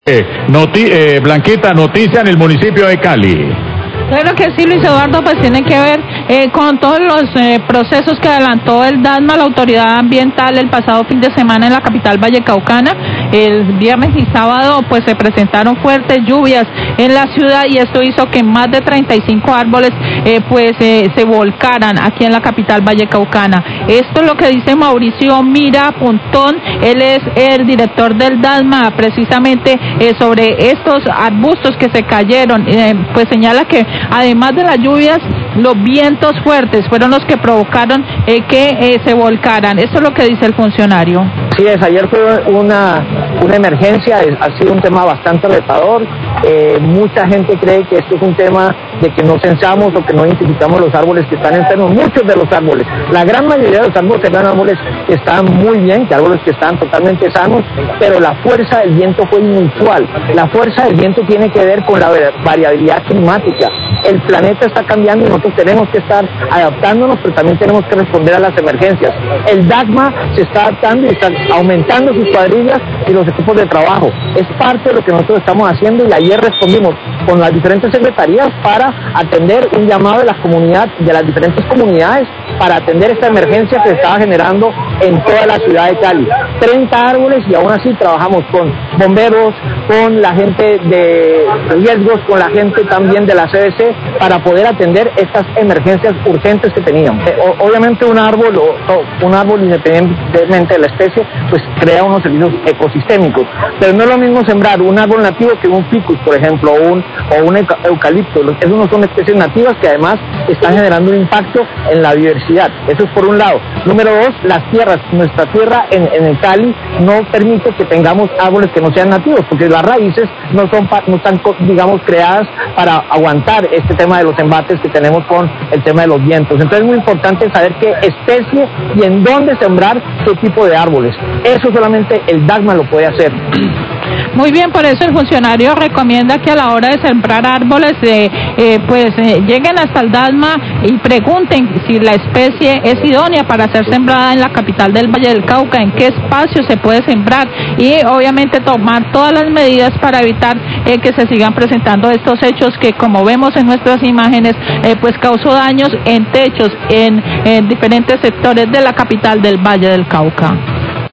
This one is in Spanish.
Blanquita, noticia en el municipio de Cali. Claro que sí, Luis Eduardo, pues tiene que ver con todos los procesos que adelantó el DASMA, la Autoridad Ambiental, el pasado fin de semana en la capital vallecaucana. El viernes y sábado pues se presentaron fuertes lluvias en la ciudad y esto hizo que más de 35 árboles se volcaran aquí en la capital vallecaucana. Esto es lo que dice Mauricio Mira Puntón, él es el director del DASMA, precisamente sobre estos arbustos que se cayeron, pues señala que además de las lluvias, los vientos fuertes fueron los que provocaron que se volcaran. Esto es lo que dice el funcionario. Sí, ayer fue una emergencia, ha sido un tema bastante retador. Mucha gente cree que esto es un tema de que no censamos o que no identificamos los árboles que están enfermos. Muchos de los árboles, la gran mayoría de los árboles eran árboles que están muy bien, que árboles que están totalmente sanos, pero la fuerza del viento fue inusual. La fuerza del viento tiene que ver con la variabilidad climática. El planeta está cambiando y nosotros tenemos que estar adaptándonos, pero también tenemos que responder a las emergencias. El DASMA se está adaptando y está aumentando sus cuadrillas y los equipos de trabajo. Es parte de lo que nosotros estamos haciendo y ayer respondimos con las diferentes secretarías para atender un llamado de la comunidad, de las diferentes comunidades, para atender esta emergencia que se estaba generando en toda la ciudad de Cali. 30 árboles y aún así trabajamos con bomberos, con la gente de riesgos, con la gente también de la CDC para poder atender estas emergencias urgentes que teníamos. Obviamente un árbol independientemente de la especie, pues crea unos servicios ecosistémicos, pero no es lo mismo sembrar un árbol nativo que un ficus, por ejemplo, o un eucalipto. Esos no son especies nativas que además están generando un impacto en la biodiversidad. Eso es por un lado. Número dos, las tierras. Nuestra tierra en el Cali no permite que tengamos árboles que no sean nativos, porque las raíces no están, digamos, creadas para aguantar este tema de los embates que tenemos con el tema de los vientos. Entonces es muy importante saber qué especie y en dónde sembrar qué tipo de árboles. Eso solamente el DASMA lo puede hacer. Muy bien, por eso el funcionario recomienda que a la hora de sembrar árboles lleguen hasta el DASMA y pregunten si la especie es idónea para ser sembrada en la capital del Valle del Cauca, en qué espacio se puede sembrar y obviamente tomar todas las medidas para evitar que se sigan presentando estos hechos que, como vemos en nuestras imágenes, pues causó daños en techos en diferentes sectores de la capital del Valle del Cauca.